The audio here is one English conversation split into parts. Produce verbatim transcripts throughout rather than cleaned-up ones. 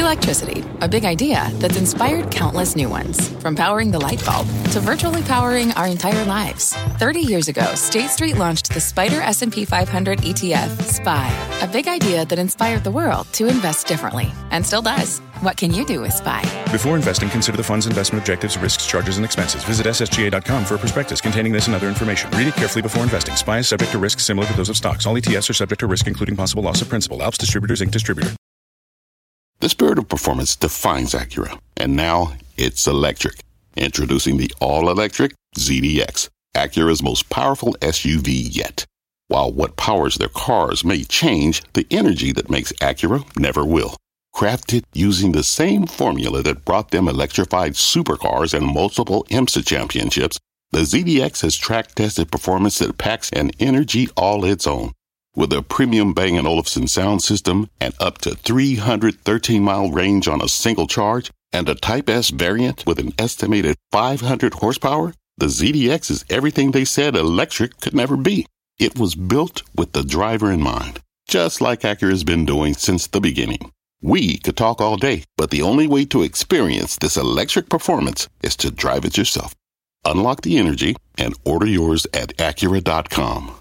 Electricity, a big idea that's inspired countless new ones. From powering the light bulb to virtually powering our entire lives. thirty years ago, State Street launched the Spider S and P five hundred E T F, S P Y, a big idea that inspired the world to invest differently, and still does. What can you do with S P Y? Before investing, consider the fund's investment objectives, risks, charges, and expenses. Visit S S G A dot com for a prospectus containing this and other information. Read it carefully before investing. S P Y is subject to risks similar to those of stocks. All E T Fs are subject to risk, including possible loss of principal. Alps Distributors, Incorporated. Distributor. The spirit of performance defines Acura, and now it's electric. Introducing the all-electric Z D X, Acura's most powerful S U V yet. While what powers their cars may change, the energy that makes Acura never will. Crafted using the same formula that brought them electrified supercars and multiple IMSA championships, the Z D X has track-tested performance that packs an energy all its own. With a premium Bang and Olufsen sound system and up to three hundred thirteen mile range on a single charge, and a Type S variant with an estimated five hundred horsepower, the Z D X is everything they said electric could never be. It was built with the driver in mind, just like Acura's been doing since the beginning. We could talk all day, but the only way to experience this electric performance is to drive it yourself. Unlock the energy and order yours at Acura dot com.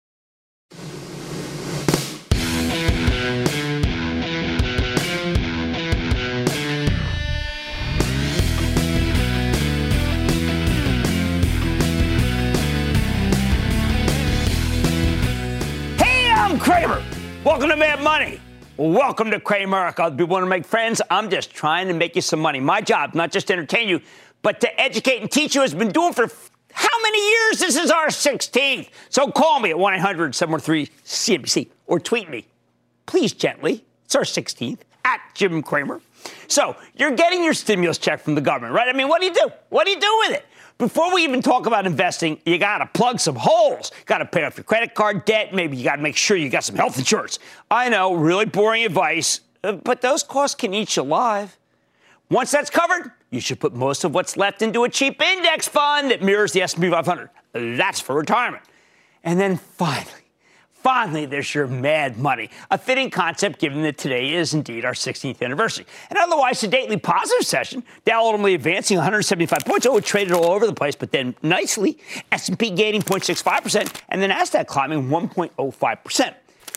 Cramer, welcome to Mad Money. Welcome to Cramerica. You want to make friends? I'm just trying to make you some money. My job, not just to entertain you, but to educate and teach you, has been doing for how many years? This is our sixteenth. So call me at one eight hundred seven one three C N B C or tweet me, please gently. It's our sixteenth, at Jim Cramer. So you're getting your stimulus check from the government, right? I mean, what do you do? What do you do with it? Before we even talk about investing, you got to plug some holes. Got to pay off your credit card debt. Maybe you got to make sure you got some health insurance. I know, really boring advice, but those costs can eat you alive. Once that's covered, you should put most of what's left into a cheap index fund that mirrors the S and P five hundred. That's for retirement. And then finally, Finally, there's your mad money, a fitting concept given that today is indeed our sixteenth anniversary. And otherwise, sedately positive session, Dow ultimately advancing one hundred seventy-five points. Oh, it traded all over the place, but then nicely, S and P gaining zero point six five percent, and then NASDAQ climbing one point oh five percent.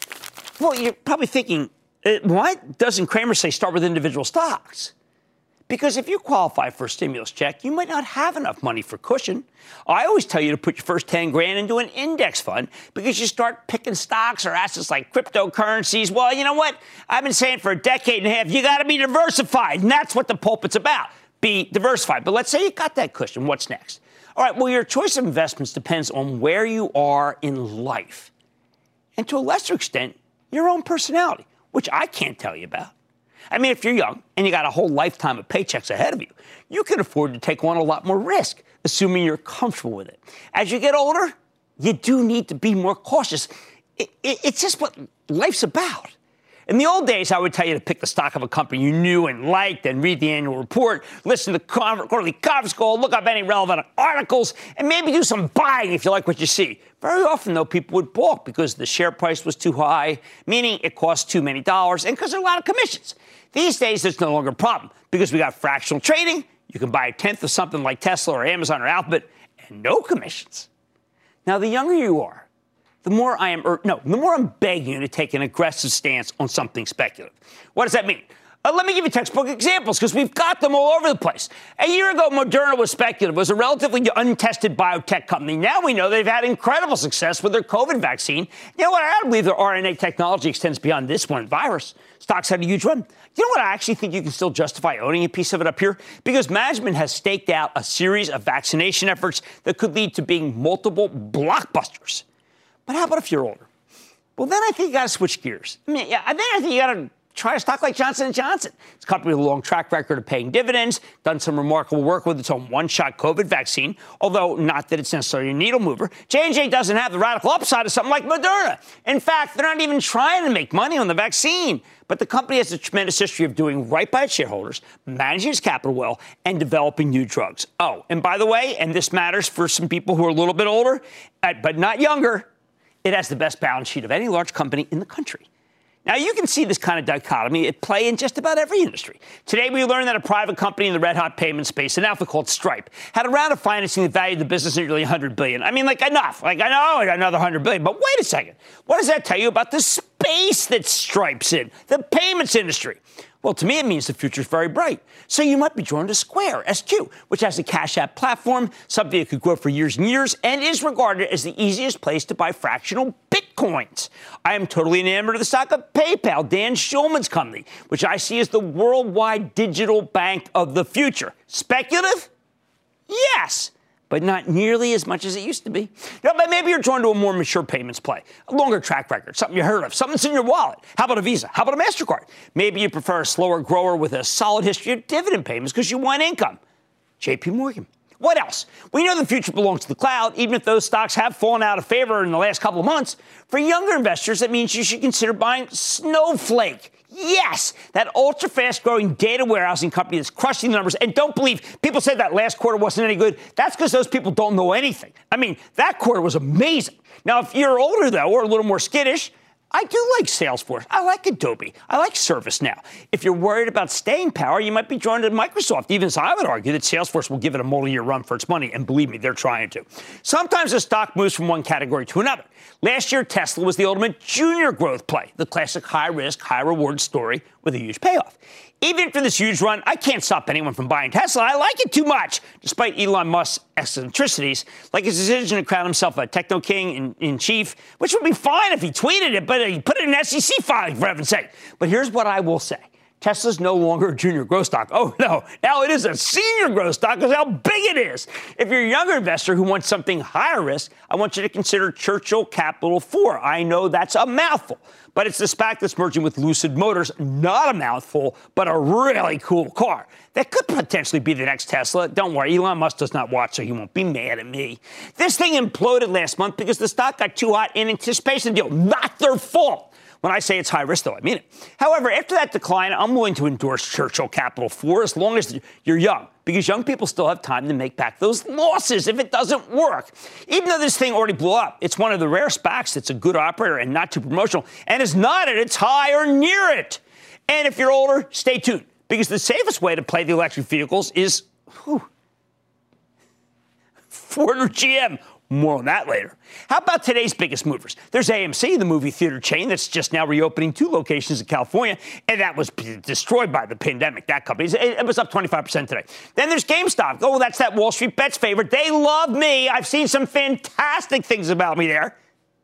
Well, you're probably thinking, uh, why doesn't Cramer say start with individual stocks? Because if you qualify for a stimulus check, you might not have enough money for cushion. I always tell you to put your first ten grand into an index fund because you start picking stocks or assets like cryptocurrencies. Well, you know what? I've been saying for a decade and a half, you got to be diversified. And that's what the pulpit's about. Be diversified. But let's say you got that cushion. What's next? All right, well, your choice of investments depends on where you are in life. And to a lesser extent, your own personality, which I can't tell you about. I mean, if you're young and you got a whole lifetime of paychecks ahead of you, you can afford to take on a lot more risk, assuming you're comfortable with it. As you get older, you do need to be more cautious. It, it, it's just what life's about. In the old days, I would tell you to pick the stock of a company you knew and liked and read the annual report, listen to the quarterly conference call, look up any relevant articles, and maybe do some buying if you like what you see. Very often, though, people would balk because the share price was too high, meaning it cost too many dollars, and because there are a lot of commissions. These days, it's no longer a problem because we got fractional trading. You can buy a tenth of something like Tesla or Amazon or Alphabet and no commissions. Now, the younger you are, the more I am, or no, the more I'm begging you to take an aggressive stance on something speculative. What does that mean? Uh, let me give you textbook examples because we've got them all over the place. A year ago, Moderna was speculative. It was a relatively untested biotech company. Now we know they've had incredible success with their COVID vaccine. You know what? I don't believe their R N A technology extends beyond this one virus. Stocks had a huge run. You know what? I actually think you can still justify owning a piece of it up here because management has staked out a series of vaccination efforts that could lead to being multiple blockbusters. But how about if you're older? Well, then I think you got to switch gears. I mean, yeah, then I think you got to try a stock like Johnson and Johnson. It's a company with a long track record of paying dividends, done some remarkable work with its own one-shot COVID vaccine, although not that it's necessarily a needle mover. J and J doesn't have the radical upside of something like Moderna. In fact, they're not even trying to make money on the vaccine. But the company has a tremendous history of doing right by its shareholders, managing its capital well, and developing new drugs. Oh, and by the way, and this matters for some people who are a little bit older, but not younger, it has the best balance sheet of any large company in the country. Now, you can see this kind of dichotomy at play in just about every industry. Today, we learned that a private company in the red-hot payment space, an outfit called Stripe, had a round of financing that valued the business at nearly one hundred billion dollars. I mean, like, enough. Like, I know I got another one hundred billion dollars, but wait a second. What does that tell you about the space that Stripe's in, the payments industry? Well, to me, it means the future is very bright. So you might be drawn to Square, S Q, which has a Cash App platform, something that could grow for years and years, and is regarded as the easiest place to buy fractional bitcoins. I am totally enamored of the stock of PayPal, Dan Schulman's company, which I see as the worldwide digital bank of the future. Speculative? Yes. But not nearly as much as it used to be. You know, but maybe you're drawn to a more mature payments play, a longer track record, something you heard of, something that's in your wallet. How about a Visa? How about a MasterCard? Maybe you prefer a slower grower with a solid history of dividend payments because you want income. J P Morgan. What else? We know the future belongs to the cloud, even if those stocks have fallen out of favor in the last couple of months. For younger investors, that means you should consider buying Snowflake. Yes, that ultra-fast growing data warehousing company that's crushing the numbers. And don't believe people said that last quarter wasn't any good. That's because those people don't know anything. I mean, that quarter was amazing. Now, if you're older, though, or a little more skittish, I do like Salesforce. I like Adobe. I like ServiceNow. If you're worried about staying power, you might be drawn to Microsoft. Even so, I would argue that Salesforce will give it a multi-year run for its money. And believe me, they're trying to. Sometimes a stock moves from one category to another. Last year, Tesla was the ultimate junior growth play, the classic high-risk, high-reward story with a huge payoff. Even for this huge run, I can't stop anyone from buying Tesla. I like it too much, despite Elon Musk's eccentricities, like his decision to crown himself a techno king in, in chief, which would be fine if he tweeted it, but he put it in an S E C filing, for heaven's sake. But here's what I will say. Tesla's no longer a junior growth stock. Oh, no. Now it is a senior growth stock because how big it is. If you're a younger investor who wants something higher risk, I want you to consider Churchill Capital four. I know that's a mouthful, but it's the SPAC that's merging with Lucid Motors. Not a mouthful, but a really cool car. That could potentially be the next Tesla. Don't worry, Elon Musk does not watch, so he won't be mad at me. This thing imploded last month because the stock got too hot in anticipation of the deal. Not their fault. When I say it's high risk, though, I mean it. However, after that decline, I'm willing to endorse Churchill Capital four as long as you're young, because young people still have time to make back those losses if it doesn't work. Even though this thing already blew up, it's one of the rare SPACs that's a good operator and not too promotional, and is not at its high or near it. And if you're older, stay tuned, because the safest way to play the electric vehicles is whew, Ford or G M. More on that later. How about today's biggest movers? There's A M C, the movie theater chain that's just now reopening two locations in California, and that was destroyed by the pandemic, that company. It was up twenty-five percent today. Then there's GameStop. Oh, that's that Wall Street Bets favorite. They love me. I've seen some fantastic things about me there.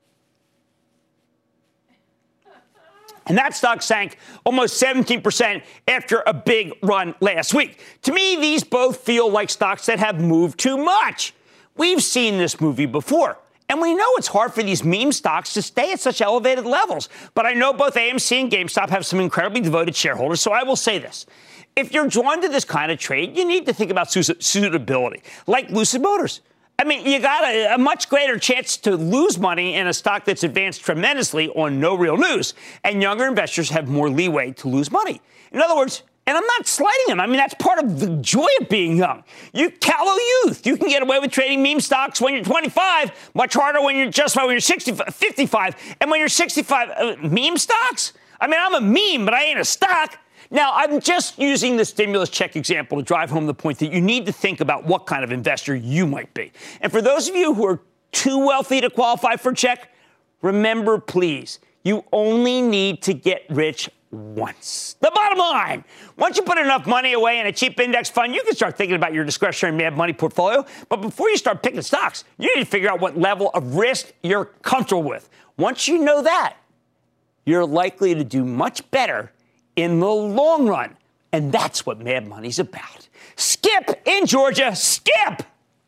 And that stock sank almost seventeen percent after a big run last week. To me, these both feel like stocks that have moved too much. We've seen this movie before, and we know it's hard for these meme stocks to stay at such elevated levels. But I know both A M C and GameStop have some incredibly devoted shareholders, so I will say this. If you're drawn to this kind of trade, you need to think about suitability, like Lucid Motors. I mean, you got a, a much greater chance to lose money in a stock that's advanced tremendously on no real news, and younger investors have more leeway to lose money. In other words, and I'm not slighting them. I mean, that's part of the joy of being young. You callow youth. You can get away with trading meme stocks when you're twenty-five, much harder when you're just when you're sixty-five, fifty-five. And when you're sixty-five, uh, meme stocks? I mean, I'm a meme, but I ain't a stock. Now, I'm just using the stimulus check example to drive home the point that you need to think about what kind of investor you might be. And for those of you who are too wealthy to qualify for a check, remember, please, you only need to get rich once. The bottom line, once you put enough money away in a cheap index fund, you can start thinking about your discretionary Mad Money portfolio. But before you start picking stocks, you need to figure out what level of risk you're comfortable with. Once you know that, you're likely to do much better in the long run. And that's what Mad Money's about. Skip in Georgia. Skip!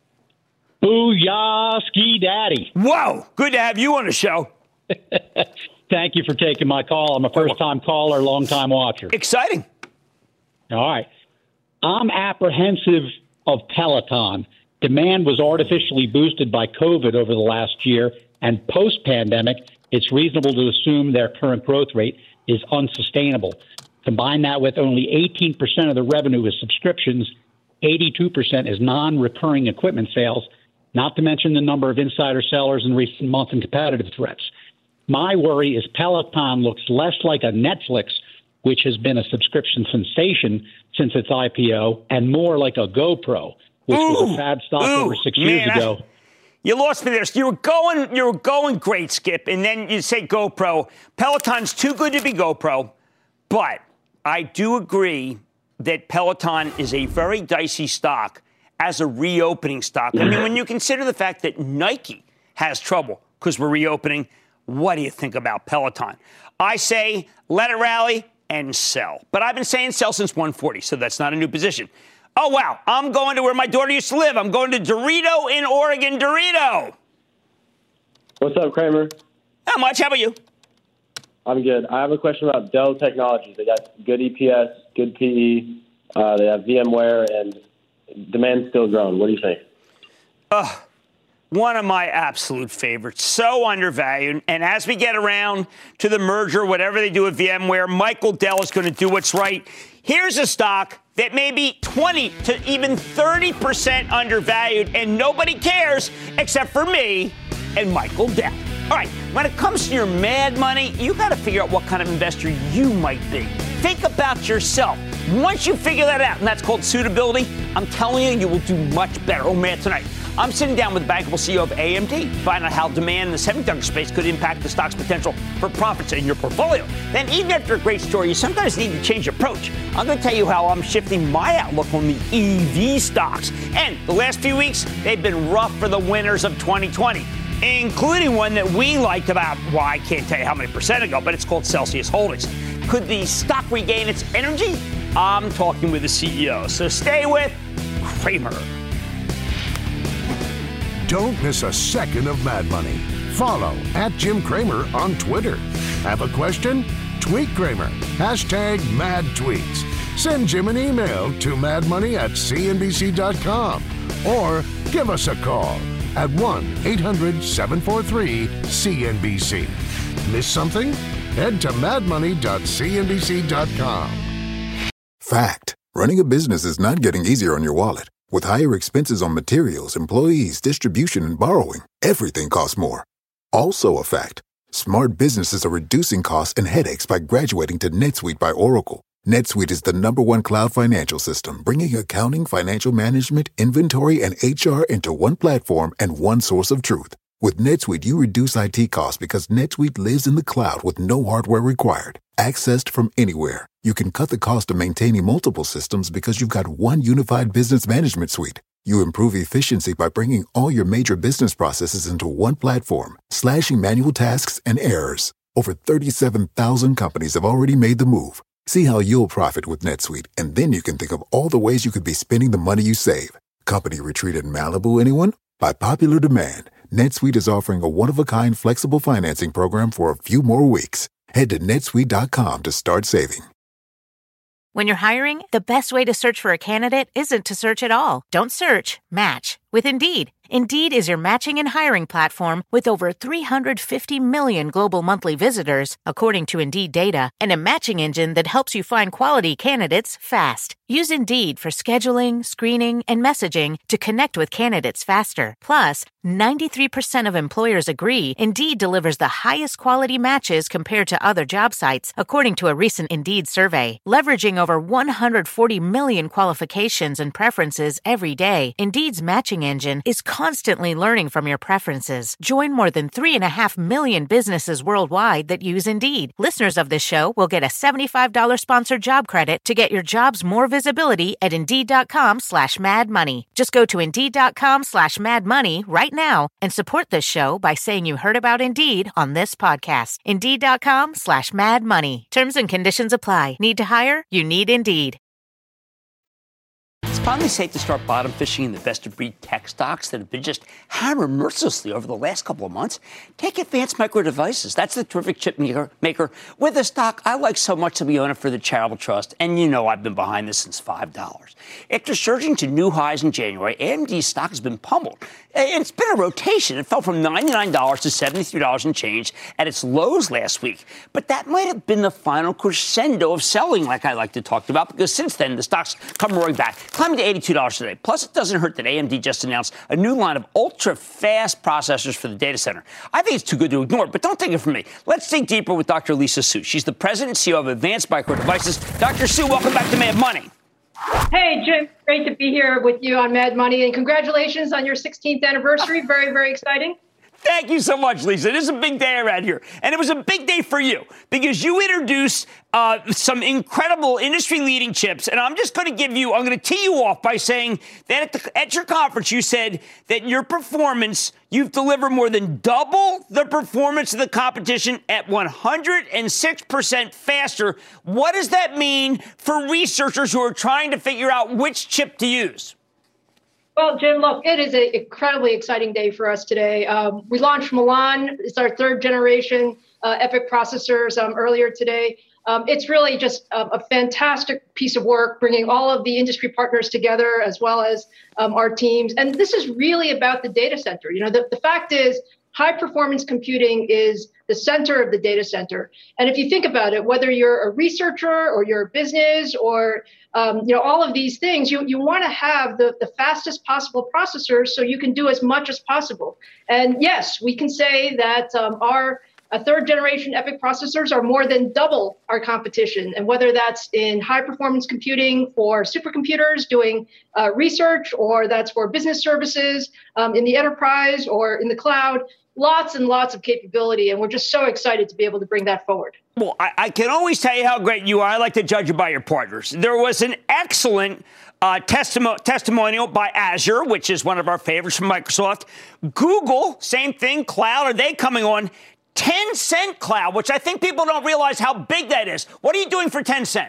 Booyah, Ski Daddy. Whoa, good to have you on the show. Thank you for taking my call. I'm a first-time caller, long-time watcher. Exciting. All right. I'm apprehensive of Peloton. Demand was artificially boosted by COVID over the last year, and post-pandemic, it's reasonable to assume their current growth rate is unsustainable. Combine that with only eighteen percent of the revenue is subscriptions, eighty-two percent is non-recurring equipment sales, not to mention the number of insider sellers in recent months and competitive threats. My worry is Peloton looks less like a Netflix, which has been a subscription sensation since its I P O, and more like a GoPro, which ooh, was a fad stock ooh, over six man, years ago. I, you lost me there. You were going, you were going great, Skip, and then you say GoPro. Peloton's too good to be GoPro, but I do agree that Peloton is a very dicey stock as a reopening stock. I mean, when you consider the fact that Nike has trouble because we're reopening, what do you think about Peloton? I say let it rally and sell. But I've been saying sell since one forty, so that's not a new position. Oh, wow. I'm going to where my daughter used to live. I'm going to Dorito in Oregon. Dorito. What's up, Cramer? Not much. How about you? I'm good. I have a question about Dell Technologies. They got good E P S, good P E. Uh, they have VMware, and demand's still growing. What do you think? Uh, one of my absolute favorites. So undervalued. And as we get around to the merger, whatever they do with VMware, Michael Dell is going to do what's right. Here's a stock that may be twenty to even thirty percent undervalued, and nobody cares except for me and Michael Dell. All right, when it comes to your mad money, you got to figure out what kind of investor you might be. Think about yourself. Once you figure that out, and that's called suitability, I'm telling you, you will do much better. Oh, man, tonight, I'm sitting down with the bankable C E O of A M D, find out how demand in the semiconductor space could impact the stock's potential for profits in your portfolio. Then, even after a great story, you sometimes need to change approach. I'm going to tell you how I'm shifting my outlook on the E V stocks. And the last few weeks, they've been rough for the winners of twenty twenty, including one that we liked about, well, I can't tell you how many percent ago, but it's called Celsius Holdings. Could the stock regain its energy? I'm talking with the C E O. So stay with Cramer. Don't miss a second of Mad Money. Follow at Jim Cramer on Twitter. Have a question? Tweet Cramer. Hashtag mad tweets. Send Jim an email to madmoney at c n b c dot com or give us a call at one eight hundred seven four three C N B C. Miss something? Head to mad money dot c n b c dot com. Fact. Running a business is not getting easier on your wallet. With higher expenses on materials, employees, distribution, and borrowing, everything costs more. Also a fact. Smart businesses are reducing costs and headaches by graduating to NetSuite by Oracle. NetSuite is the number one cloud financial system, bringing accounting, financial management, inventory, and H R into one platform and one source of truth. With NetSuite, you reduce I T costs because NetSuite lives in the cloud with no hardware required. Accessed from anywhere, you can cut the cost of maintaining multiple systems because you've got one unified business management suite. You improve efficiency by bringing all your major business processes into one platform, slashing manual tasks and errors. Over thirty-seven thousand companies have already made the move. See how you'll profit with NetSuite, and then you can think of all the ways you could be spending the money you save. Company retreat in Malibu, anyone? By popular demand, NetSuite is offering a one-of-a-kind flexible financing program for a few more weeks. Head to netsuite dot com to start saving. When you're hiring, the best way to search for a candidate isn't to search at all. Don't search, match with Indeed. Indeed is your matching and hiring platform with over three hundred fifty million global monthly visitors, according to Indeed data, and a matching engine that helps you find quality candidates fast. Use Indeed for scheduling, screening, and messaging to connect with candidates faster. Plus, ninety-three percent of employers agree Indeed delivers the highest quality matches compared to other job sites, according to a recent Indeed survey. Leveraging over one hundred forty million qualifications and preferences every day, Indeed's matching engine is constantly learning from your preferences. Join more than three and a half million businesses worldwide that use Indeed. Listeners of this show will get a seventy-five dollars sponsored job credit to get your jobs more visibility at Indeed.com slash Mad Money. Just go to Indeed.com slash Mad Money right now and support this show by saying you heard about Indeed on this podcast. Indeed.com slash Mad Money. Terms and conditions apply. Need to hire? You need Indeed. It's finally safe to start bottom fishing in the best-of-breed tech stocks that have been just hammered mercilessly over the last couple of months. Take Advanced Micro Devices. That's the terrific chip maker, maker with a stock I like so much that we own it for the charitable trust. And you know I've been behind this since five dollars. After surging to new highs in January, A M D's stock has been pummeled. It's been a rotation. It fell from ninety-nine dollars to seventy-three dollars and change at its lows last week. But that might have been the final crescendo of selling, like I like to talk about, because since then, the stock's come roaring back, climbing going to eighty-two dollars today. Plus, it doesn't hurt that A M D just announced a new line of ultra-fast processors for the data center. I think it's too good to ignore, but don't take it from me. Let's dig deeper with Doctor Lisa Su. She's the president and C E O of Advanced Micro Devices. Doctor Su, welcome back to Mad Money. Hey, Jim. Great to be here with you on Mad Money, and congratulations on your sixteenth anniversary. Very, very exciting. Thank you so much, Lisa. This is a big day around here. And it was a big day for you because you introduced uh, some incredible industry-leading chips. And I'm just going to give you, I'm going to tee you off by saying that at, the, at your conference, you said that your performance, you've delivered more than double the performance of the competition at one hundred six percent faster. What does that mean for researchers who are trying to figure out which chip to use? Well, Jim, look, it is an incredibly exciting day for us today. Um, we launched Milan. It's our third generation uh, EPYC processors um, earlier today. Um, it's really just a, a fantastic piece of work, bringing all of the industry partners together as well as um, our teams. And this is really about the data center. You know, the, the fact is high performance computing is the center of the data center. And if you think about it, whether you're a researcher or you're a business or Um, you know, all of these things, you, you want to have the, the fastest possible processors so you can do as much as possible. And yes, we can say that um, our uh, third generation EPYC processors are more than double our competition. And whether that's in high performance computing for supercomputers doing uh, research, or that's for business services um, in the enterprise or in the cloud, lots and lots of capability. And we're just so excited to be able to bring that forward. Well, I, I can always tell you how great you are. I like to judge you by your partners. There was an excellent uh, testimo- testimonial by Azure, which is one of our favorites from Microsoft. Google, same thing. Cloud, are they coming on? Tencent Cloud, which I think people don't realize how big that is. What are you doing for Tencent?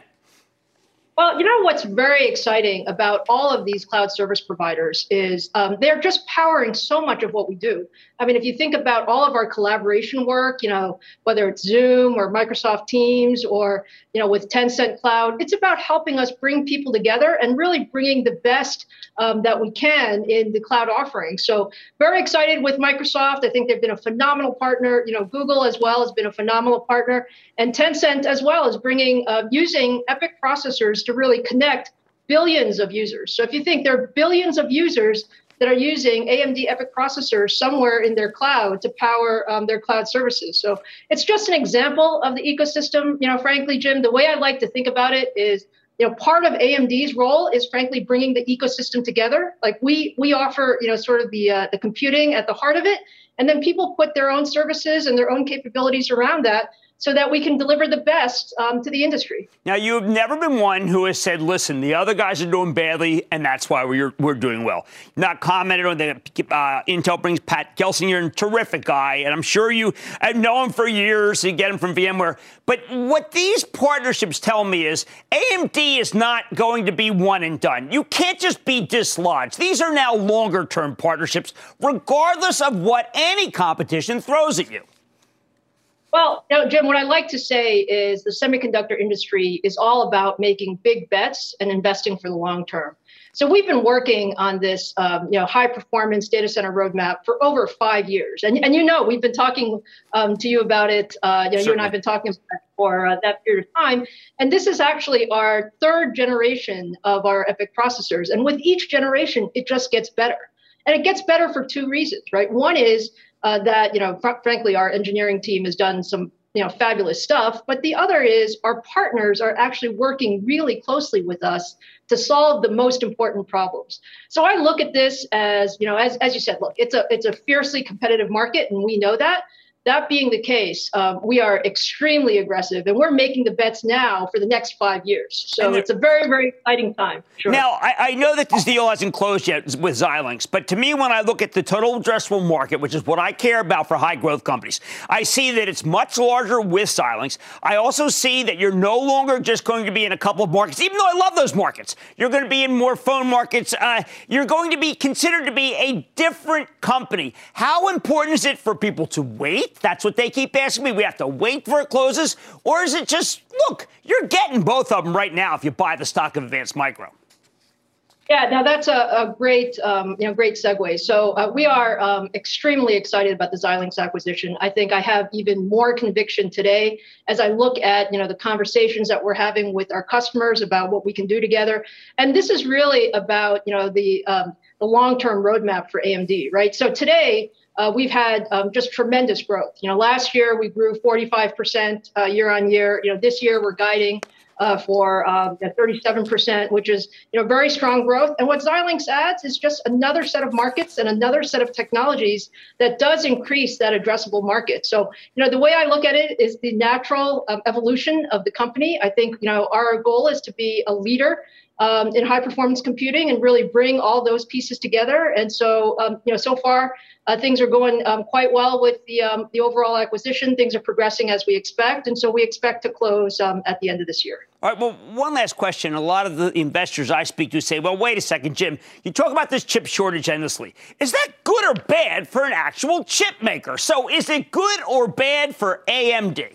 Well, you know what's very exciting about all of these cloud service providers is um, they're just powering so much of what we do. I mean, if you think about all of our collaboration work, you know, whether it's Zoom or Microsoft Teams or, you know, with Tencent Cloud, it's about helping us bring people together and really bringing the best um, that we can in the cloud offering. So very excited with Microsoft. I think they've been a phenomenal partner. You know, Google as well has been a phenomenal partner. And Tencent as well is bringing, uh, using EPYC processors to really connect billions of users. So if you think there are billions of users that are using A M D EPYC processors somewhere in their cloud to power um, their cloud services. So it's just an example of the ecosystem. You know, frankly, Jim, the way I like to think about it is, you know, part of A M D's role is frankly bringing the ecosystem together. Like we we offer, you know, sort of the uh, the computing at the heart of it, and then people put their own services and their own capabilities around that, so that we can deliver the best um, to the industry. Now, you've never been one who has said, listen, the other guys are doing badly, and that's why we're we're doing well. Not commented on that. Uh, Intel brings Pat Gelsinger, a terrific guy, and I'm sure you have known him for years. You get him from VMware. But what these partnerships tell me is A M D is not going to be one and done. You can't just be dislodged. These are now longer-term partnerships, regardless of what any competition throws at you. Well, you know, Jim, what I like to say is the semiconductor industry is all about making big bets and investing for the long term. So we've been working on this, um, you know, high performance data center roadmap for over five years. And, and you know, we've been talking um, to you about it. Uh, you know, Certainly. You and I have been talking about it for uh, that period of time. And this is actually our third generation of our EPYC processors. And with each generation, it just gets better. And it gets better for two reasons, right? One is Uh, that, you know, fr- frankly, our engineering team has done some, you know, fabulous stuff. But the other is our partners are actually working really closely with us to solve the most important problems. So I look at this as, you know, as, as you said, look, it's a it's a fiercely competitive market, and we know that. That being the case, um, we are extremely aggressive, and we're making the bets now for the next five years. So it's a very, very exciting time. Sure. Now, I, I know that this deal hasn't closed yet with Xilinx, but to me, when I look at the total addressable market, which is what I care about for high growth companies, I see that it's much larger with Xilinx. I also see that you're no longer just going to be in a couple of markets, even though I love those markets. You're going to be in more phone markets. Uh, you're going to be considered to be a different company. How important is it for people to wait? That's what they keep asking me. We have to wait for it closes? Or is it just, look, you're getting both of them right now if you buy the stock of Advanced Micro? Yeah, now that's a, a great, um, you know, great segue. So uh, we are um, extremely excited about the Xilinx acquisition. I think I have even more conviction today as I look at, you know, the conversations that we're having with our customers about what we can do together. And this is really about, you know, the um, the long-term roadmap for A M D, right? So today uh, we've had um, just tremendous growth. You know, last year we grew forty-five percent uh, year on year. You know, this year we're guiding Uh, for um, thirty-seven percent, which is, you know, very strong growth. And what Xilinx adds is just another set of markets and another set of technologies that does increase that addressable market. So, you know, the way I look at it is the natural um, evolution of the company. I think, you know, our goal is to be a leader um, in high performance computing and really bring all those pieces together. And so, um, you know, so far, Uh, things are going um, quite well with the um, the overall acquisition. Things are progressing as we expect, and so we expect to close um, at the end of this year. All right, well, one last question. A lot of the investors I speak to say, well, wait a second, Jim, you talk about this chip shortage endlessly. Is that good or bad for an actual chip maker? So is it good or bad for A M D?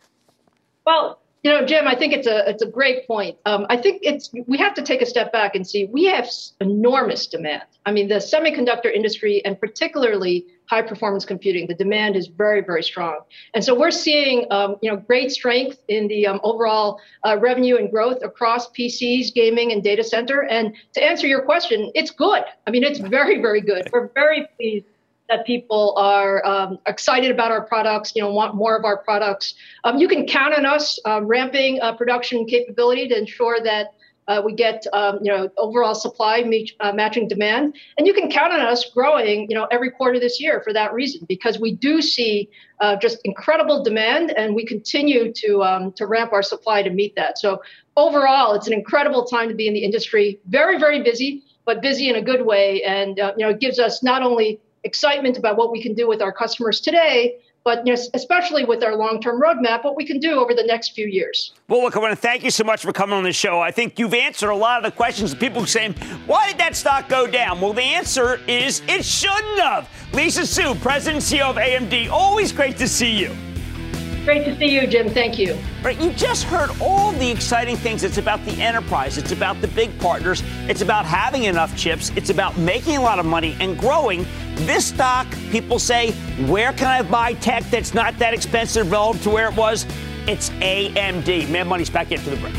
Well, you know, Jim, I think it's a it's a great point. Um, I think it's we have to take a step back and see we have enormous demand. I mean, the semiconductor industry and particularly high performance computing, the demand is very, very strong. And so we're seeing, um, you know, great strength in the um, overall uh, revenue and growth across P Cs, gaming, and data center. And to answer your question, it's good. I mean, it's very, very good. We're very pleased that people are um, excited about our products, you know, want more of our products. Um, you can count on us uh, ramping uh, production capability to ensure that uh, we get, um, you know, overall supply meet, uh, matching demand. And you can count on us growing, you know, every quarter this year for that reason, because we do see uh, just incredible demand, and we continue to um, to ramp our supply to meet that. So overall, it's an incredible time to be in the industry. Very, very busy, but busy in a good way. And, uh, you know, it gives us not only excitement about what we can do with our customers today, but you know, especially with our long-term roadmap, what we can do over the next few years. Well, look, I want to thank you so much for coming on the show. I think you've answered a lot of the questions of people saying, why did that stock go down? Well, the answer is it shouldn't have. Lisa Su, President and C E O of A M D, always great to see you. Great to see you, Jim. Thank you. Right, you just heard all the exciting things. It's about the enterprise. It's about the big partners. It's about having enough chips. It's about making a lot of money and growing. This stock, people say, where can I buy tech that's not that expensive relative to where it was? It's A M D. Mad Money's back into the break.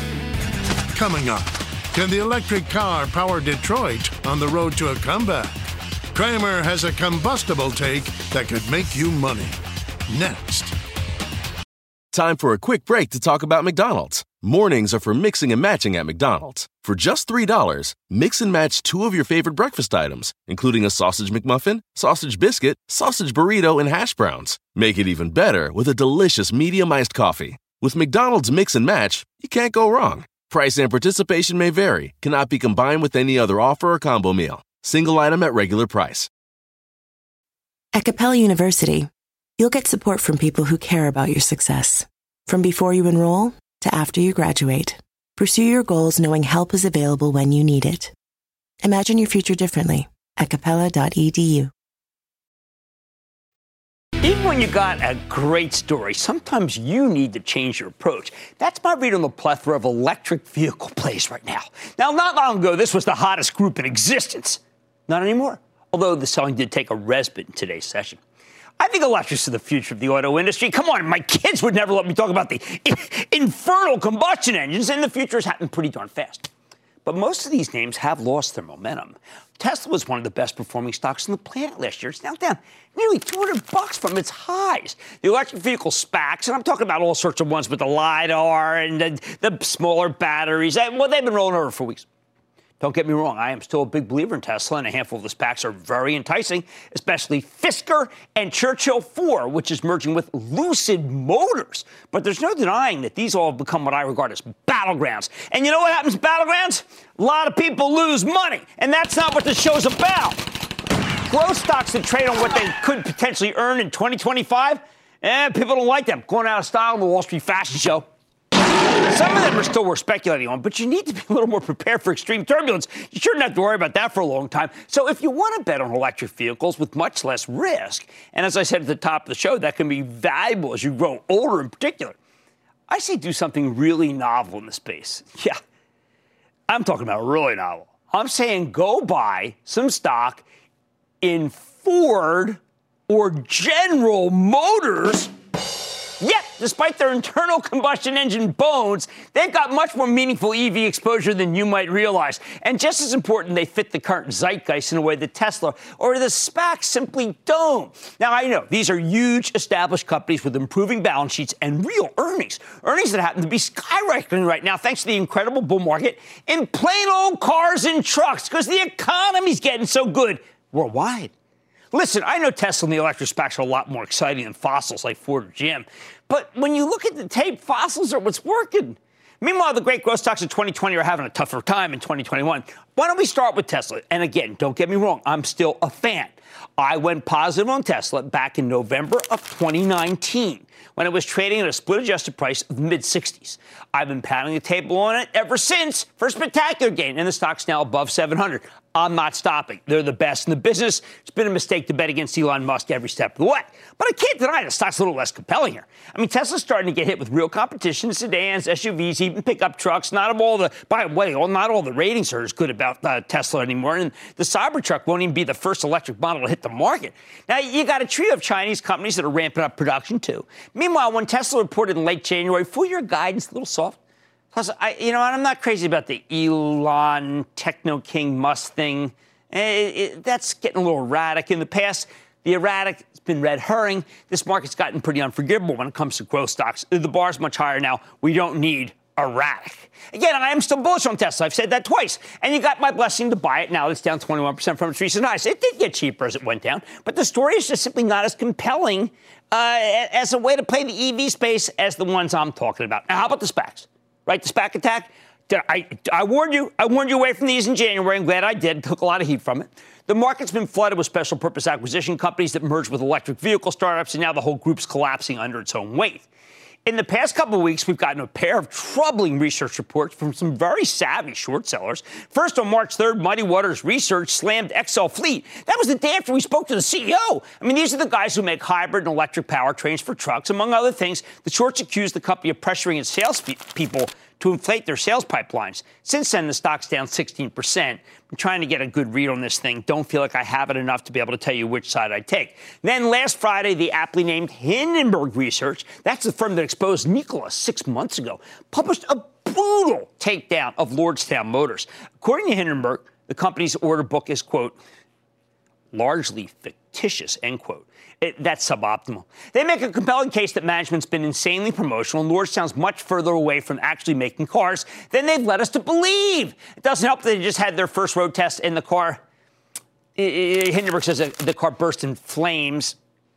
Coming up, can the electric car power Detroit on the road to a comeback? Cramer has a combustible take that could make you money. Next. Time for a quick break to talk about McDonald's. Mornings are for mixing and matching at McDonald's. For just three dollars, mix and match two of your favorite breakfast items, including a sausage McMuffin, sausage biscuit, sausage burrito, and hash browns. Make it even better with a delicious medium iced coffee. With McDonald's Mix and Match, you can't go wrong. Price and participation may vary, cannot be combined with any other offer or combo meal. Single item at regular price. At Capella University, you'll get support from people who care about your success. From before you enroll to after you graduate, pursue your goals knowing help is available when you need it. Imagine your future differently at capella dot e d u. Even when you got a great story, sometimes you need to change your approach. That's my read on the plethora of electric vehicle plays right now. Now, not long ago, this was the hottest group in existence. Not anymore, although the selling did take a respite in today's session. I think electrics are the future of the auto industry. Come on, my kids would never let me talk about the infernal combustion engines, and the future is happening pretty darn fast. But most of these names have lost their momentum. Tesla was one of the best performing stocks on the planet last year. It's now down nearly two hundred bucks from its highs. The electric vehicle SPACs, and I'm talking about all sorts of ones with the LiDAR and the, the smaller batteries, well, they've been rolling over for weeks. Don't get me wrong, I am still a big believer in Tesla, and a handful of the SPACs are very enticing, especially Fisker and Churchill four, which is merging with Lucid Motors. But there's no denying that these all have become what I regard as battlegrounds. And you know what happens in battlegrounds? A lot of people lose money, and that's not what the show's about. Growth stocks that trade on what they could potentially earn in twenty twenty-five, eh, people don't like them. Going out of style in the Wall Street fashion show. Some of them are still worth speculating on, but you need to be a little more prepared for extreme turbulence. You shouldn't have to worry about that for a long time. So if you want to bet on electric vehicles with much less risk, and as I said at the top of the show, that can be valuable as you grow older in particular, I say do something really novel in the space. Yeah, I'm talking about really novel. I'm saying go buy some stock in Ford or General Motors. Yet, despite their internal combustion engine bones, they've got much more meaningful E V exposure than you might realize. And just as important, they fit the current zeitgeist in a way that Tesla or the SPACs simply don't. Now, I know these are huge established companies with improving balance sheets and real earnings. Earnings that happen to be skyrocketing right now thanks to the incredible bull market in plain old cars and trucks because the economy's getting so good worldwide. Listen, I know Tesla and the electric SPACs are a lot more exciting than fossils like Ford or G M. But when you look at the tape, fossils are what's working. Meanwhile, the great growth stocks of twenty twenty are having a tougher time in twenty twenty-one. Why don't we start with Tesla? And again, don't get me wrong, I'm still a fan. I went positive on Tesla back in November of twenty nineteen when it was trading at a split-adjusted price of the mid-sixties. I've been pounding the table on it ever since for a spectacular gain, and the stock's now above seven hundred. I'm not stopping. They're the best in the business. It's been a mistake to bet against Elon Musk every step of the way. But I can't deny the stock's a little less compelling here. I mean, Tesla's starting to get hit with real competition, sedans, S U Vs, even pickup trucks. Not all the, by the way, not all the ratings are as good about uh, Tesla anymore. And the Cybertruck won't even be the first electric model to hit the market. Now, you got a trio of Chinese companies that are ramping up production, too. Meanwhile, when Tesla reported in late January, full-year guidance, a little soft. Plus, I, you know, I'm not crazy about the Elon Techno King Musk thing. It, it, that's getting a little erratic. In the past, the erratic has been red herring. This market's gotten pretty unforgivable when it comes to growth stocks. The bar's much higher now. We don't need erratic. Again, I am still bullish on Tesla. I've said that twice. And you got my blessing to buy it. Now it's down twenty-one percent from its recent highs. It did get cheaper as it went down. But the story is just simply not as compelling uh, as a way to play the E V space as the ones I'm talking about. Now, how about the SPACs? Right, the SPAC attack? I, I warned you. I warned you away from these in January. I'm glad I did. Took a lot of heat from it. The market's been flooded with special purpose acquisition companies that merged with electric vehicle startups, and now the whole group's collapsing under its own weight. In the past couple of weeks, we've gotten a pair of troubling research reports from some very savvy short sellers. First, on March third, Muddy Waters Research slammed X L Fleet. That was the day after we spoke to the C E O. I mean, these are the guys who make hybrid and electric powertrains for trucks. Among other things, the shorts accused the company of pressuring its salespeople to inflate their sales pipelines. Since then, the stock's down sixteen percent. I'm trying to get a good read on this thing. Don't feel like I have it enough to be able to tell you which side I take. Then last Friday, the aptly named Hindenburg Research, that's the firm that exposed Nikola six months ago, published a brutal takedown of Lordstown Motors. According to Hindenburg, the company's order book is, quote, largely fictitious, end quote. It, that's suboptimal. They make a compelling case that management's been insanely promotional, and Lordstown's much further away from actually making cars than they've led us to believe. It doesn't help that they just had their first road test in the car. Hindenburg says that the car burst in flames.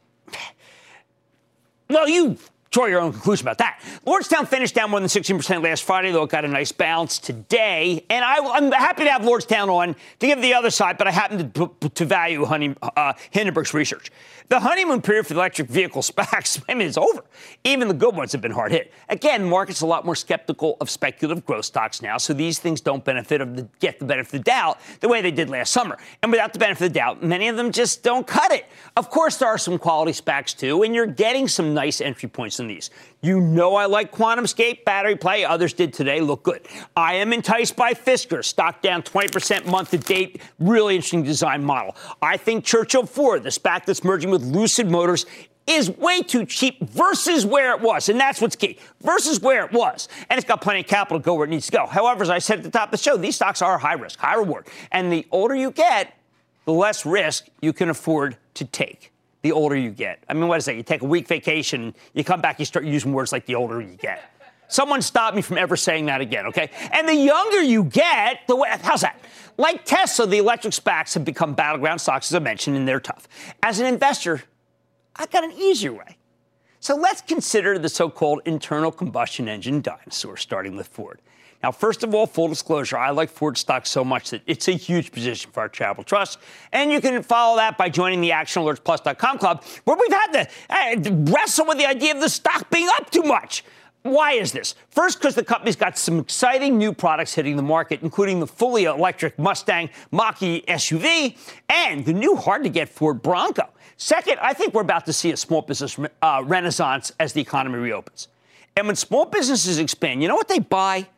Well, you draw your own conclusion about that. Lordstown finished down more than sixteen percent last Friday, though it got a nice bounce today. And I, I'm happy to have Lordstown on to give the other side, but I happen to, to value honey, uh, Hindenburg's research. The honeymoon period for the electric vehicle SPACs, I mean, it's over. Even the good ones have been hard hit. Again, the market's a lot more skeptical of speculative growth stocks now, so these things don't benefit of the, get the benefit of the doubt the way they did last summer. And without the benefit of the doubt, many of them just don't cut it. Of course, there are some quality SPACs, too, and you're getting some nice entry points in these. You know I like QuantumScape, battery play. Others did today. Look good. I am enticed by Fisker. Stock down twenty percent month to date. Really interesting design model. I think Churchill Ford, the SPAC that's merging with Lucid Motors, is way too cheap versus where it was. And that's what's key. Versus where it was. And it's got plenty of capital to go where it needs to go. However, as I said at the top of the show, these stocks are high risk, high reward. And the older you get, the less risk you can afford to take. The older you get. I mean, what is that? You take a week vacation, you come back, you start using words like the older you get. Someone stop me from ever saying that again, okay? And the younger you get, the way, how's that? Like Tesla, the electric SPACs have become battleground stocks, as I mentioned, and they're tough. As an investor, I've got an easier way. So let's consider the so-called internal combustion engine dinosaur, starting with Ford. Now, first of all, full disclosure, I like Ford stock so much that it's a huge position for our Travel Trust. And you can follow that by joining the action alerts plus dot com club, where we've had to uh, wrestle with the idea of the stock being up too much. Why is this? First, because the company's got some exciting new products hitting the market, including the fully electric Mustang Mach-E S U V and the new hard-to-get Ford Bronco. Second, I think we're about to see a small business uh, renaissance as the economy reopens. And when small businesses expand, you know what they buy?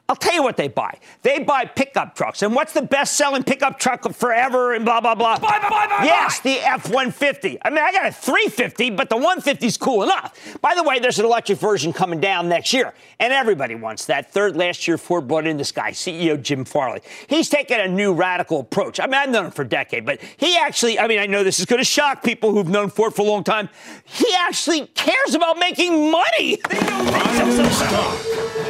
I'll tell you what they buy. They buy pickup trucks. And what's the best-selling pickup truck forever and blah, blah, blah? Buy, buy, buy, buy, yes, buy. the F one fifty. I mean, I got a three fifty, but the one fifty is cool enough. By the way, there's an electric version coming down next year, and everybody wants that. Third last year, Ford brought in this guy, C E O Jim Farley. He's taken a new radical approach. I mean, I've known him for a decade, but he actually, I mean, I know this is going to shock people who've known Ford for a long time. He actually cares about making money. They don't stop.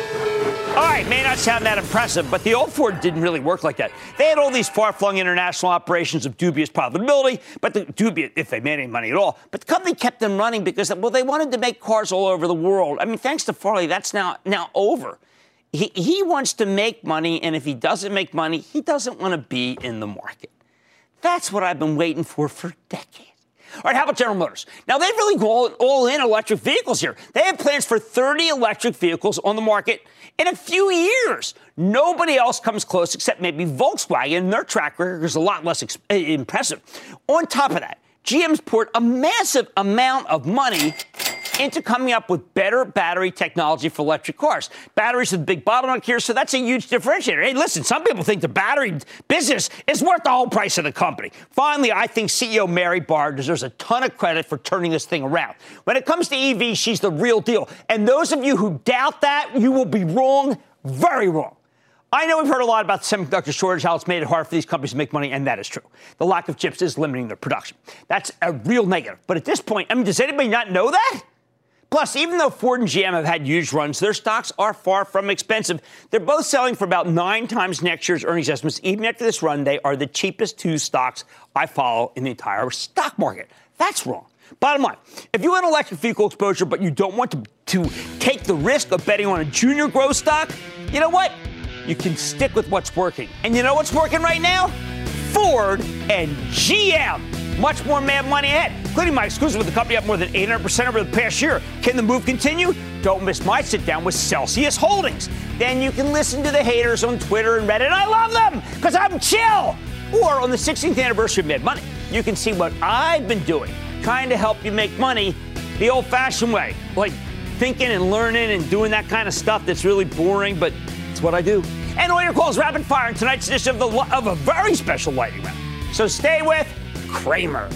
All right, may not sound that impressive, but the old Ford didn't really work like that. They had all these far-flung international operations of dubious profitability, but the dubious, if they made any money at all. But the company kept them running because, well, they wanted to make cars all over the world. I mean, thanks to Farley, that's now now over. He he wants to make money, and if he doesn't make money, he doesn't want to be in the market. That's what I've been waiting for for decades. All right, how about General Motors? Now, they've really gone all in electric vehicles here. They have plans for thirty electric vehicles on the market in a few years. Nobody else comes close except maybe Volkswagen, and their track record is a lot less ex- impressive. On top of that, G M's poured a massive amount of money into coming up with better battery technology for electric cars. Batteries are the big bottleneck here, so that's a huge differentiator. Hey, listen, some people think the battery business is worth the whole price of the company. Finally, I think C E O Mary Barra deserves a ton of credit for turning this thing around. When it comes to E V, she's the real deal. And those of you who doubt that, you will be wrong, very wrong. I know we've heard a lot about the semiconductor shortage, how it's made it hard for these companies to make money, and that is true. The lack of chips is limiting their production. That's a real negative. But at this point, I mean, does anybody not know that? Plus, even though Ford and G M have had huge runs, their stocks are far from expensive. They're both selling for about nine times next year's earnings estimates. Even after this run, they are the cheapest two stocks I follow in the entire stock market. That's wrong. Bottom line, if you want electric vehicle exposure, but you don't want to, to take the risk of betting on a junior growth stock, you know what? You can stick with what's working. And you know what's working right now? Ford and G M. Much more mad money ahead, including my exclusive with the company up more than eight hundred percent over the past year. Can the move continue? Don't miss my sit-down with Celsius Holdings. Then you can listen to the haters on Twitter and Reddit. I love them because I'm chill. Or on the sixteenth anniversary of Mad Money, you can see what I've been doing, trying to help you make money the old-fashioned way, like thinking and learning and doing that kind of stuff that's really boring, but it's what I do. And all your calls rapid fire in tonight's edition of, the, of a very special lightning round. So stay with Cramer.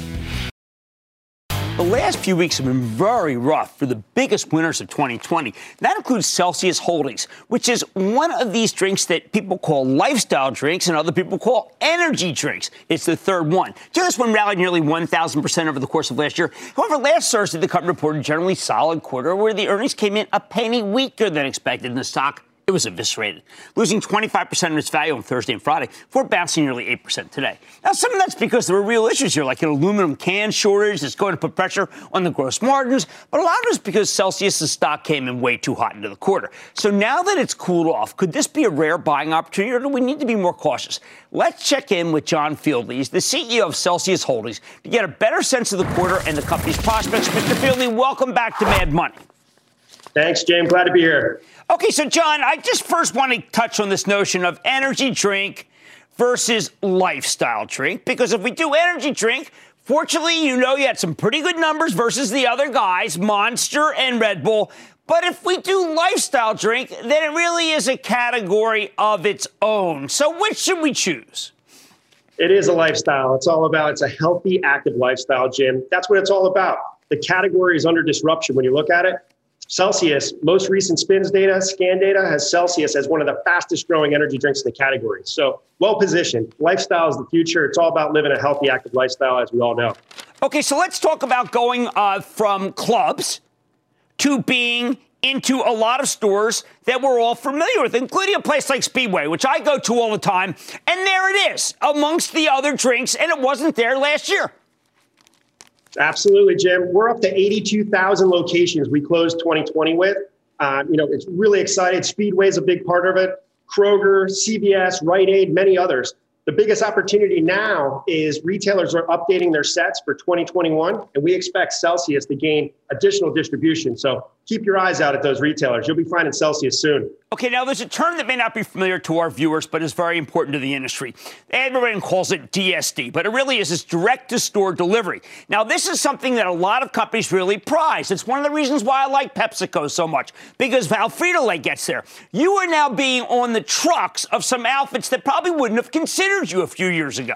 The last few weeks have been very rough for the biggest winners of twenty twenty. That includes Celsius Holdings, which is one of these drinks that people call lifestyle drinks and other people call energy drinks. It's the third one. This one rallied nearly one thousand percent over the course of last year. However, last Thursday, the company reported a generally solid quarter where the earnings came in a penny weaker than expected, and the stock it was eviscerated, losing twenty-five percent of its value on Thursday and Friday, before bouncing nearly eight percent today. Now, some of that's because there were real issues here, like an aluminum can shortage that's going to put pressure on the gross margins, but a lot of it is because Celsius' stock came in way too hot into the quarter. So now that it's cooled off, could this be a rare buying opportunity, or do we need to be more cautious? Let's check in with John Fieldly. He's the C E O of Celsius Holdings to get a better sense of the quarter and the company's prospects. Mister Fieldly, welcome back to Mad Money. Thanks, Jim. Glad to be here. Okay, so, John, I just first want to touch on this notion of energy drink versus lifestyle drink, because if we do energy drink, fortunately, you know you had some pretty good numbers versus the other guys, Monster and Red Bull. But if we do lifestyle drink, then it really is a category of its own. So which should we choose? It is a lifestyle. It's all about, it's a healthy, active lifestyle, Jim. That's what it's all about. The category is under disruption when you look at it. Celsius, most recent spins data, scan data, has Celsius as one of the fastest growing energy drinks in the category. So well positioned. Lifestyle is the future. It's all about living a healthy, active lifestyle, as we all know. Okay, so let's talk about going uh, from clubs to being into a lot of stores that we're all familiar with, including a place like Speedway, which I go to all the time. And there it is amongst the other drinks, and it wasn't there last year. Absolutely, Jim. We're up to eighty-two thousand locations we closed twenty twenty with. Uh, you know, it's really excited. Speedway is a big part of it. Kroger, C V S, Rite Aid, many others. The biggest opportunity now is retailers are updating their sets for twenty twenty-one, and we expect Celsius to gain additional distribution. So keep your eyes out at those retailers. You'll be finding Celsius soon. Okay, now there's a term that may not be familiar to our viewers, but is very important to the industry. Everyone calls it D S D, but it really is this direct-to-store delivery. Now, this is something that a lot of companies really prize. It's one of the reasons why I like PepsiCo so much, because how Frito-Lay gets there. You are now being on the trucks of some outfits that probably wouldn't have considered you a few years ago.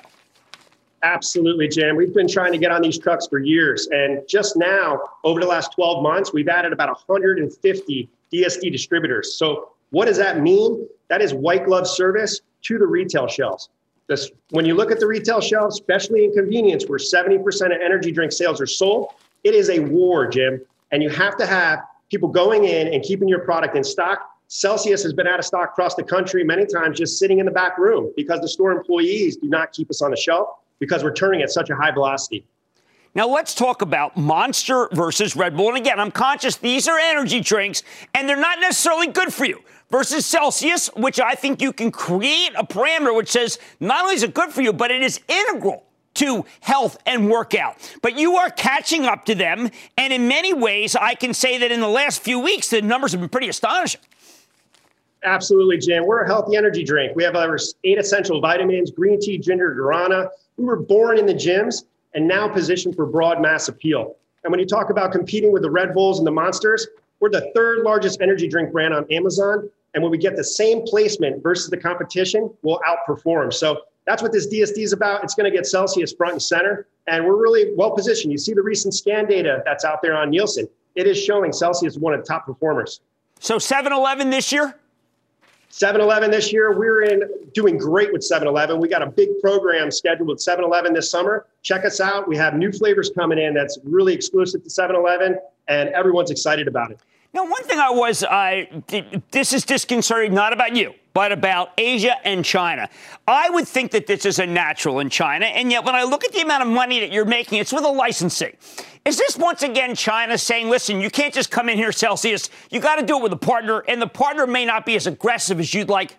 Absolutely, Jim. We've been trying to get on these trucks for years. And just now, over the last twelve months, we've added about one hundred fifty D S D distributors. So what does that mean? That is white glove service to the retail shelves. This, when you look at the retail shelves, especially in convenience, where seventy percent of energy drink sales are sold, it is a war, Jim. And you have to have people going in and keeping your product in stock. Celsius has been out of stock across the country many times, just sitting in the back room because the store employees do not keep us on the shelf, because we're turning at such a high velocity. Now, let's talk about Monster versus Red Bull. And again, I'm conscious these are energy drinks, and they're not necessarily good for you. Versus Celsius, which I think you can create a parameter which says not only is it good for you, but it is integral to health and workout. But you are catching up to them, and in many ways, I can say that in the last few weeks, the numbers have been pretty astonishing. Absolutely, Jim. We're a healthy energy drink. We have our eight essential vitamins, green tea, ginger, guarana. We were born in the gyms and now positioned for broad mass appeal. And when you talk about competing with the Red Bulls and the Monsters, we're the third largest energy drink brand on Amazon. And when we get the same placement versus the competition, we'll outperform. So that's what this D S D is about. It's going to get Celsius front and center. And we're really well positioned. You see the recent scan data that's out there on Nielsen. It is showing Celsius one of the top performers. So seven eleven this year? seven eleven this year, we're in doing great with seven eleven. We got a big program scheduled with seven eleven this summer. Check us out. We have new flavors coming in that's really exclusive to seven eleven, and everyone's excited about it. Now, one thing I was, uh, this is disconcerting, not about you, but about Asia and China. I would think that this is a natural in China, and yet when I look at the amount of money that you're making, it's with a licensing. Is this once again China saying, listen, you can't just come in here, Celsius, you got to do it with a partner, and the partner may not be as aggressive as you'd like?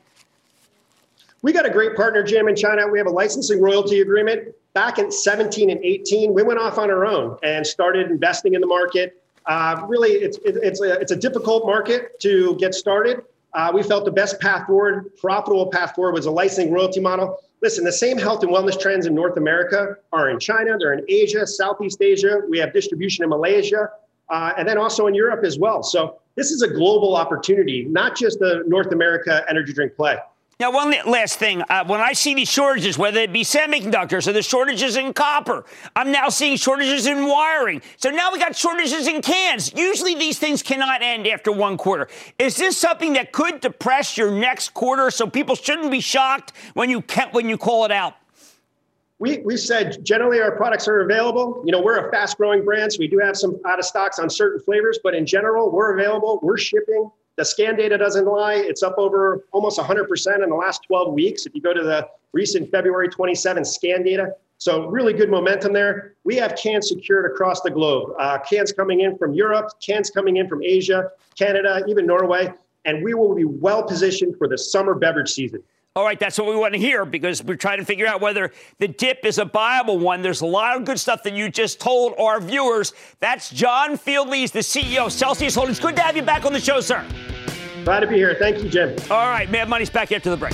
We got a great partner, Jim, in China. We have a licensing royalty agreement. Back in seventeen and eighteen, we went off on our own and started investing in the market. Uh, really, it's, it, it's, a, it's a difficult market to get started. Uh, we felt the best path forward, profitable path forward, was a licensing royalty model. Listen, the same health and wellness trends in North America are in China. They're in Asia, Southeast Asia. We have distribution in Malaysia, uh, and then also in Europe as well. So this is a global opportunity, not just the North America energy drink play. Now, one last thing. Uh, when I see these shortages, whether it be semiconductors or the shortages in copper, I'm now seeing shortages in wiring. So now we got shortages in cans. Usually these things cannot end after one quarter. Is this something that could depress your next quarter, so people shouldn't be shocked when you can't, when you call it out? We we said generally our products are available. You know, we're a fast growing brand, so we do have some out of stocks on certain flavors, but in general, we're available. We're shipping. The scan data doesn't lie. It's up over almost one hundred percent in the last twelve weeks. If you go to the recent February twenty-seventh scan data. So really good momentum there. We have cans secured across the globe. Uh, cans coming in from Europe, cans coming in from Asia, Canada, even Norway. And we will be well positioned for the summer beverage season. All right, that's what we want to hear, because we're trying to figure out whether the dip is a viable one. There's a lot of good stuff that you just told our viewers. That's John Fieldly. He's the C E O of Celsius Holdings. Good to have you back on the show, sir. Glad to be here. Thank you, Jim. All right, Mad Money's back after the break.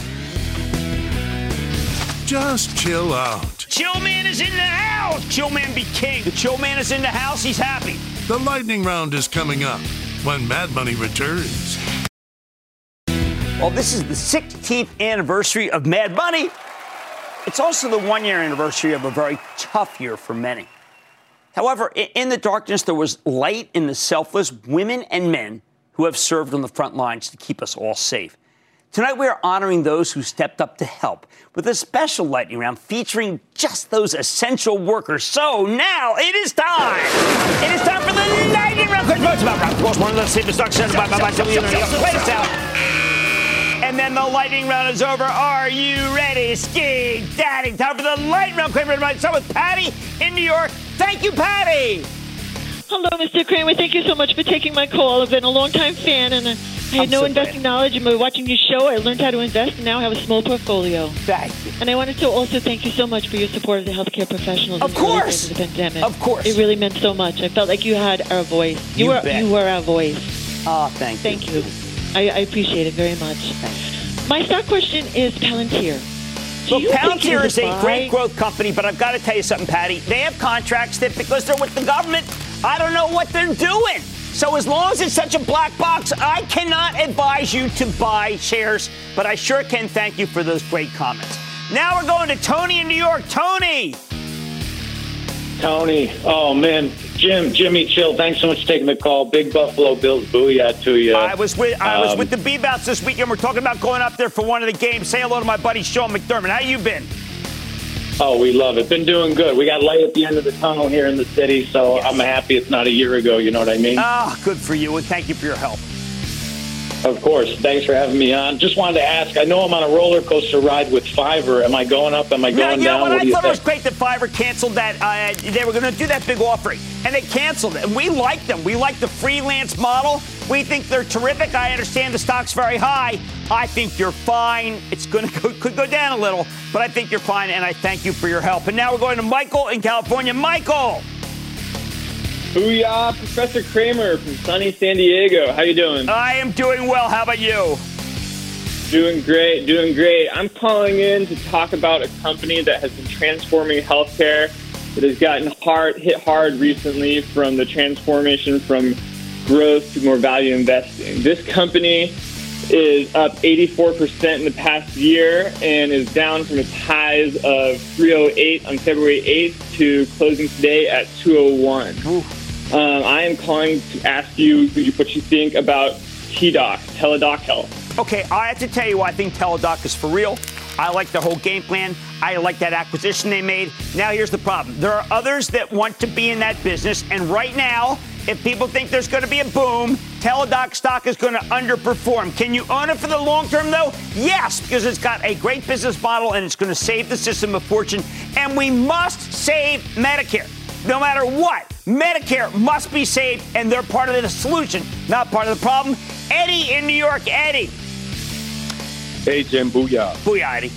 Just chill out. Chill Man is in the house. Chill Man be king. The Chill Man is in the house. He's happy. The lightning round is coming up when Mad Money returns. Well, this is the sixteenth anniversary of Mad Money. It's also the one-year anniversary of a very tough year for many. However, in the darkness, there was light in the selfless women and men who have served on the front lines to keep us all safe. Tonight, we are honoring those who stepped up to help with a special lightning round featuring just those essential workers. So now it is time. It is time for the lightning round. Of course, one of the safest stocks said about my play this out. And then the lightning round is over. Are you ready? Ski Daddy. Time for the lightning round. Kramer tonight. Start with Patty in New York. Thank you, Patty. Hello, Mister Kramer. Thank you so much for taking my call. I've been a long-time fan, and uh, I had I'm no so investing glad. knowledge. And by watching your show, I learned how to invest, and now I have a small portfolio. Thank you. And I wanted to also thank you so much for your support of the healthcare professionals. Of course. The pandemic. Of course. It really meant so much. I felt like you had our voice. You, You were bet. you were our voice. Oh, thank you. Thank you. I, I appreciate it very much. Thanks. My stock question is Palantir. Do Look, you think Palantir it is a buy? great growth company, but I've got to tell you something, Patty. They have contracts that, because they're with the government, I don't know what they're doing. So as long as it's such a black box, I cannot advise you to buy shares, but I sure can thank you for those great comments. Now we're going to Tony in New York. Tony! Tony, oh, man. Jim, Jimmy, chill. Thanks so much for taking the call. Big Buffalo Bills, booyah to you. I was with I was Um, with the B-Bouts this weekend. We're talking about going up there for one of the games. Say hello to my buddy Sean McDermott. How you been? Oh, we love it. Been doing good. We got light at the end of the tunnel here in the city, so Yes. I'm happy it's not a year ago. You know what I mean? Ah, good for you, and thank you for your help. Of course. Thanks for having me on. Just wanted to ask, I know I'm on a roller coaster ride with Fiverr. Am I going up? Am I Yeah, going you know down? what? What I do you thought it was think? great that Fiverr canceled that. Uh, they were going to do that big offering, and they canceled it. And we like them. We like the freelance model. We think they're terrific. I understand the stock's very high. I think you're fine. It's going to go, could go down a little, but I think you're fine, and I thank you for your help. And now we're going to Michael in California. Michael! Booyah, Professor Kramer from sunny San Diego. How you doing? I am doing well. How about you? Doing great, doing great. I'm calling in to talk about a company that has been transforming healthcare. It has gotten hard, hit hard recently from the transformation from growth to more value investing. This company is up eighty-four percent in the past year and is down from its highs of three oh eight on February eighth to closing today at two oh one. Um, I am calling to ask you what you think about T-Doc, Teladoc Health. Okay, I have to tell you, I think Teladoc is for real. I like their whole game plan. I like that acquisition they made. Now, here's the problem. There are others that want to be in that business, and right now, if people think there's going to be a boom, Teladoc stock is going to underperform. Can you own it for the long term, though? Yes, because it's got a great business model, and it's going to save the system a fortune, and we must save Medicare. No matter what, Medicare must be saved, and they're part of the solution, not part of the problem. Eddie in New York. Eddie. Hey, Jim. Booyah. Booyah, Eddie.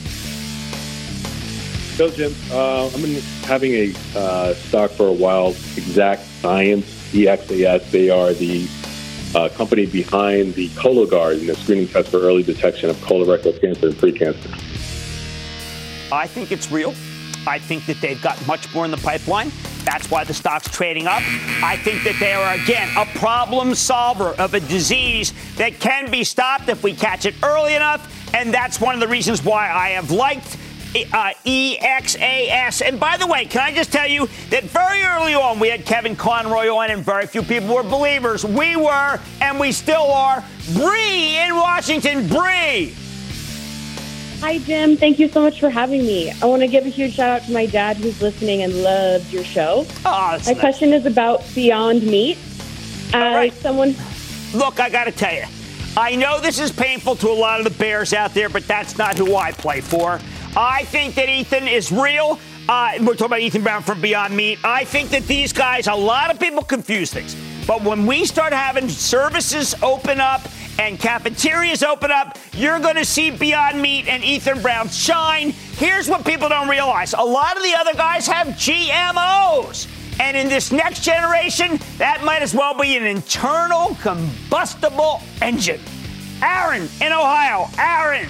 So, Jim, uh, I've been having a uh, stock for a while, Exact Science, E X A S. They are the uh, company behind the Cologuard, you know, screening test for early detection of colorectal cancer and precancer. I think it's real. I think that they've got much more in the pipeline. That's why the stock's trading up. I think that they are, again, a problem solver of a disease that can be stopped if we catch it early enough. And that's one of the reasons why I have liked uh, E X A S. And by the way, can I just tell you that very early on, we had Kevin Conroy on, and very few people were believers. We were, and we still are. Bree in Washington. Bree. Hi, Jim. Thank you so much for having me. I want to give a huge shout out to my dad who's listening and loved your show. Oh, that's my nice. question is about Beyond Meat. As right. someone, Look, I got to tell you, I know this is painful to a lot of the bears out there, but that's not who I play for. I think that Ethan is real. Uh, we're talking about Ethan Brown from Beyond Meat. I think that these guys, a lot of people confuse things. But when we start having services open up and cafeterias open up, you're going to see Beyond Meat and Ethan Brown shine. Here's what people don't realize. A lot of the other guys have G M Os. And in this next generation, that might as well be an internal combustible engine. Aaron in Ohio. Aaron.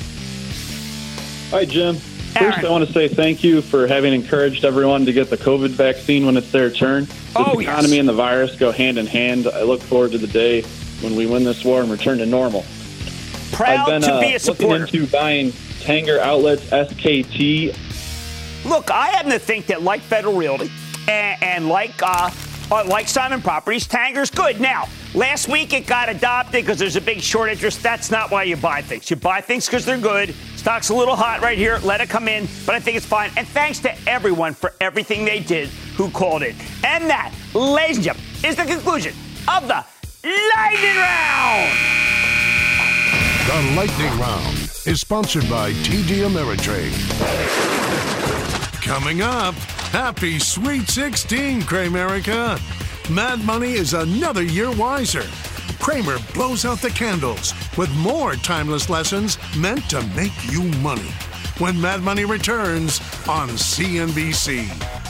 Hi, Jim. First, I want to say thank you for having encouraged everyone to get the COVID vaccine when it's their turn. The Oh, economy yes. and the virus go hand in hand. I look forward to the day when we win this war and return to normal. Proud I've been to uh, be a supporter. looking into buying Tanger Outlets, S K T. Look, I happen to think that like Federal Realty and, and like uh, uh, like Simon Properties, Tanger's good. Now, last week it got adopted because there's a big short interest. That's not why you buy things. You buy things because they're good. Stock's a little hot right here. Let it come in, but I think it's fine. And thanks to everyone for everything they did who called it. And that, ladies and gentlemen, is the conclusion of the Lightning Round. The Lightning Round is sponsored by T D Ameritrade. Coming up, happy Sweet sixteen, Cramerica. Mad Money is another year wiser. Kramer blows out the candles with more timeless lessons meant to make you money. when Mad Money returns on C N B C.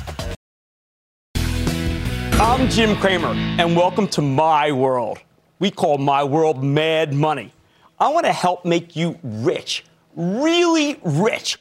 I'm Jim Cramer, and welcome to my world. We call my world Mad Money. I want to help make you rich, really rich.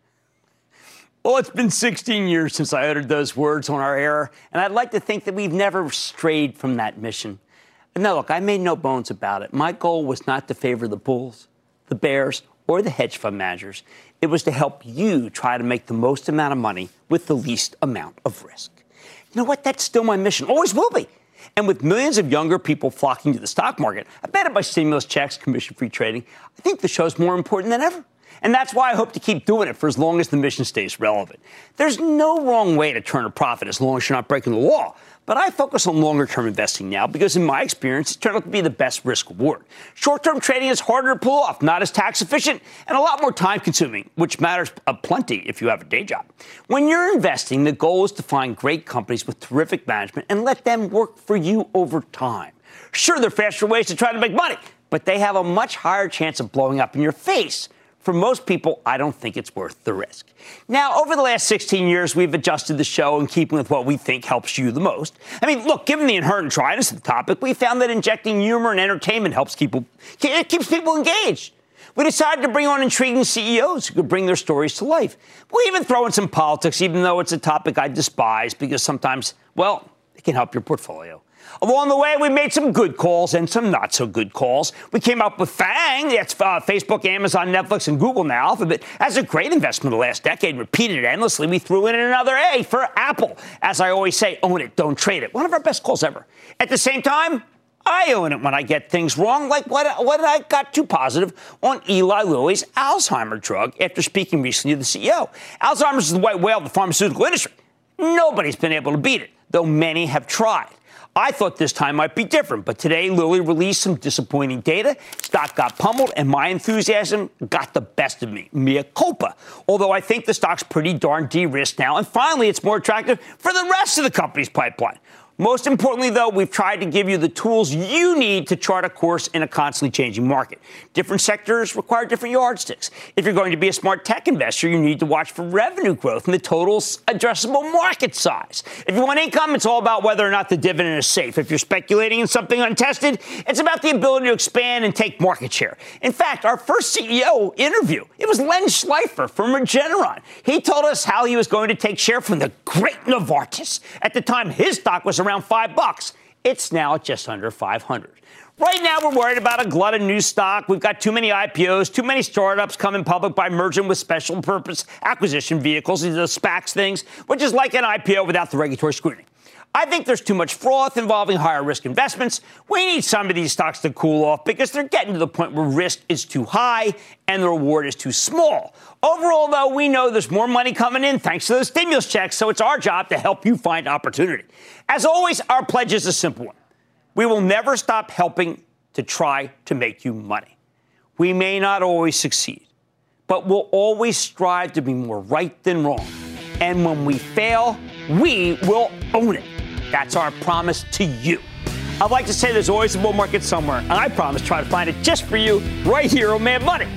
Well, it's been sixteen years since I uttered those words on our air, and I'd like to think that we've never strayed from that mission. Now, look, I made no bones about it. My goal was not to favor the bulls, the bears, or the hedge fund managers. It was to help you try to make the most amount of money with the least amount of risk. You know what? That's still my mission. Always will be. And with millions of younger people flocking to the stock market, abetted by stimulus checks, commission-free trading, I think the show's more important than ever. And that's why I hope to keep doing it for as long as the mission stays relevant. There's no wrong way to turn a profit as long as you're not breaking the law. But I focus on longer-term investing now because, in my experience, it turned out to be the best risk-reward. Short-term trading is harder to pull off, not as tax-efficient, and a lot more time-consuming, which matters uh, plenty if you have a day job. When you're investing, the goal is to find great companies with terrific management and let them work for you over time. Sure, there are faster ways to try to make money, but they have a much higher chance of blowing up in your face. For most people, I don't think it's worth the risk. Now, over the last sixteen years, we've adjusted the show in keeping with what we think helps you the most. I mean, look, given the inherent dryness of the topic, we found that injecting humor and entertainment helps people, it keeps people engaged. We decided to bring on intriguing C E Os who could bring their stories to life. We even throw in some politics, even though it's a topic I despise, because sometimes, well, it can help your portfolio. Along the way, we made some good calls and some not-so-good calls. We came up with FANG, that's uh, Facebook, Amazon, Netflix, and Google now. Alphabet as a great investment the last decade, repeated it endlessly. We threw in another A for Apple. As I always say, own it, don't trade it. One of our best calls ever. At the same time, I own it when I get things wrong, like what, what I got too positive on Eli Lilly's Alzheimer drug after speaking recently to the C E O. Alzheimer's is the white whale of the pharmaceutical industry. Nobody's been able to beat it, though many have tried. I thought this time might be different, but today Lilly released some disappointing data. Stock got pummeled, and my enthusiasm got the best of me. Mea culpa. Although I think the stock's pretty darn de-risked now, and finally it's more attractive for the rest of the company's pipeline. Most importantly, though, we've tried to give you the tools you need to chart a course in a constantly changing market. Different sectors require different yardsticks. If you're going to be a smart tech investor, you need to watch for revenue growth and the total addressable market size. If you want income, it's all about whether or not the dividend is safe. If you're speculating in something untested, it's about the ability to expand and take market share. In fact, our first C E O interview, it was Len Schleifer from Regeneron. He told us how he was going to take share from the great Novartis. At the time, his stock was around five bucks. It's now just under five hundred. Right now, we're worried about a glut of new stock. We've got too many I P Os, too many startups coming public by merging with special purpose acquisition vehicles. These are the SPACs things, which is like an I P O without the regulatory scrutiny. I think there's too much froth involving higher risk investments. We need some of these stocks to cool off because they're getting to the point where risk is too high and the reward is too small. Overall, though, we know there's more money coming in thanks to those stimulus checks, so it's our job to help you find opportunity. As always, our pledge is a simple one. We will never stop helping to try to make you money. We may not always succeed, but we'll always strive to be more right than wrong. And when we fail, we will own it. That's our promise to you. I'd like to say there's always a bull market somewhere, and I promise to try to find it just for you right here on Mad Money.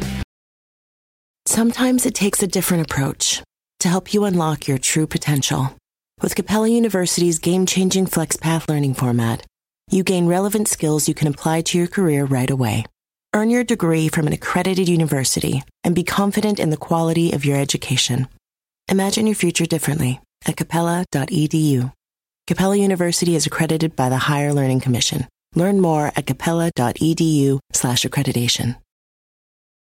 Sometimes it takes a different approach to help you unlock your true potential. With Capella University's game-changing FlexPath learning format, you gain relevant skills you can apply to your career right away. Earn your degree from an accredited university and be confident in the quality of your education. Imagine your future differently at capella dot e d u. Capella University is accredited by the Higher Learning Commission. Learn more at capella dot e d u slash accreditation.